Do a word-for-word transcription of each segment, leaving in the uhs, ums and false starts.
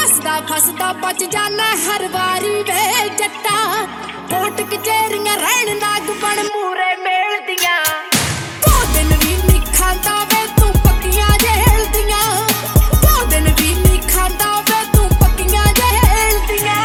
फसदा फसदा बच जाना हर वारी वे जट्टा कोट कचेरियां रहन नाग बन मूरे मेल दियां दो दिन भी नहीं खांदा वे तू पक्कियां जेल दियां दो दिन भी नहीं खांदा वे तू पक्कियां जेल दियां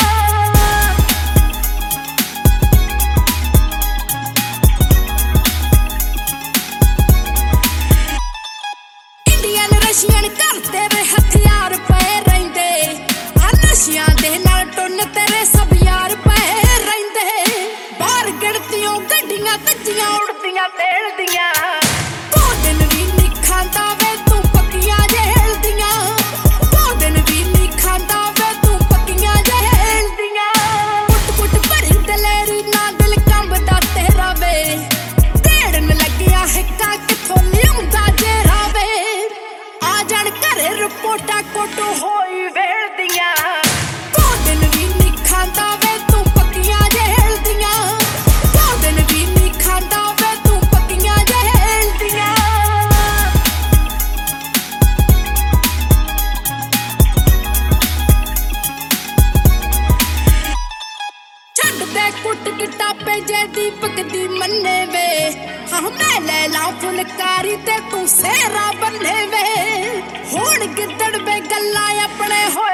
इंडियन रशियन कर तेरे हथियार पे रहिंदे आ नशियां दे नाल टुन तेरे सब यार पे रहिंदे बाहर गिणतियों गड्डियां तज्जियां उड़दियां तेल दियां दो दिन भी नहीं खांदा वे तू पक्कियां जेल दियां दो दिन भी नहीं खांदा वे तू पक्कियां जेल दियां पुट पुट भरी दलेरी ना दिल कंबदा तेरा वे ढेड़न लगिया हिक्का किथों लियाउंदा जेरा वे आ जान घरे रिपोर्टा कोटो होई वेल दियां दो दिन भी नहीं खांदा वे तू पक्कियां जेल दियां दो दिन भी नहीं खांदा वे तू पक्कियां जेल दियां छड्ड दे कुट किटापे जे दीपक दी मन्ने वे हाँ मैं ले ला फुलकारी ते तू सेरा बन्ने वे हुण गिद्दड़ वे गल्लां अपने होए